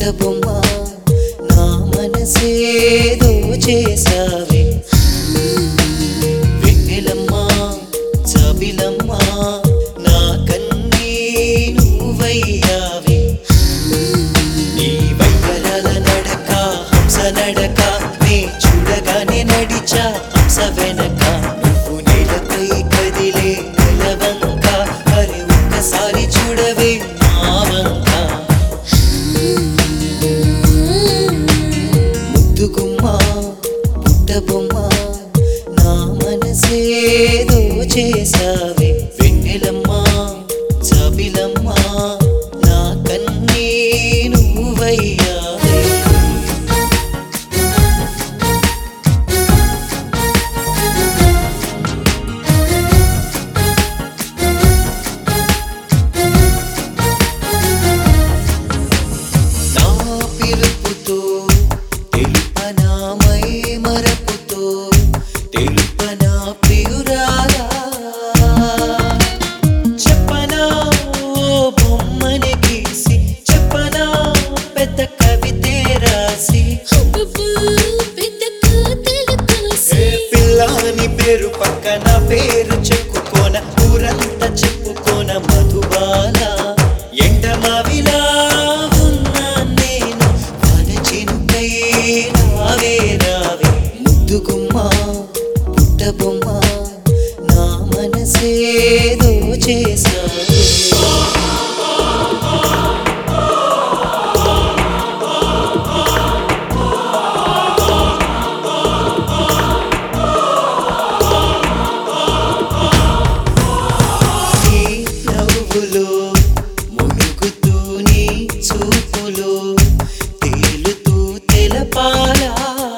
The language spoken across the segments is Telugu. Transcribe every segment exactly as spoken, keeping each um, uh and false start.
పుట్టబొమ్మ నా మనసేదో చేసావే వెన్నెలమ్మ జాబిలమ్మ నా కన్నీ నువ్వయ్యావే నీ వైవరాల నడక హంస నడక నే చూడగానే నడిచా హంస వెనక నువ్వు నేలపై కదిలే నెలవంక మరి ఒక్కసారి చూడవే మా వంక ముద్దుగుమ్మ పుట్టబొమ్మ నా మనసేదో చేసావే వెన్నెలమ్మ జాబిలమ్మ నా కన్నీ నువ్వయ్యావే నా పిలుపుతో తెలుపనా మై మరపుతో తెలుపనా ప్రియురాలా చెప్పనా ఓ బొమ్మని గీసి చెప్పనా పెద్ద కవితే రాసి ఏ పిల్లాని పేరు పక్కన పేరు చెప్పుకోన ఊరంతా చెప్పుకోన మధుబాల ఎండమావిలా ఉన్నా నేను వనచినుకై రావే రావే ముద్దుగుమ్మ పుట్టబొమ్మ నా మనసేదో చేసావే నీ నవ్వులో మునుగుతూ నీ చూపులో తేలుతూ తెలపాలా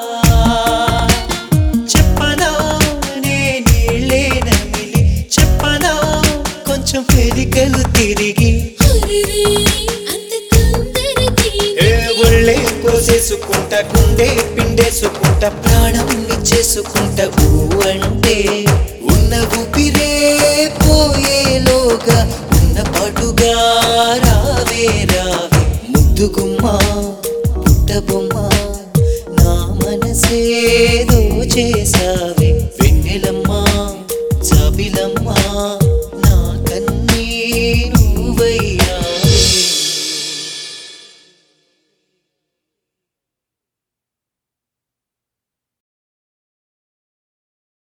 చెప్పనా నే నీళ్ళే నమిలి చెప్పనా కొంచెం పెరికలు తిరిగి ఏ ఒళ్ళే కోసేసుకుంటా గుండె పిండేసుకుంటా ప్రాణం ఇచ్చేసుకుంటా ఊ అంటే ఉన్న ఊపిరే పోయేలోగా ఉన్న పాటుగా రావే రావే ముద్దుగుమ్మ పుట్టబొమ్మ నా మనసేదో చేసావే వెన్నెలమ్మ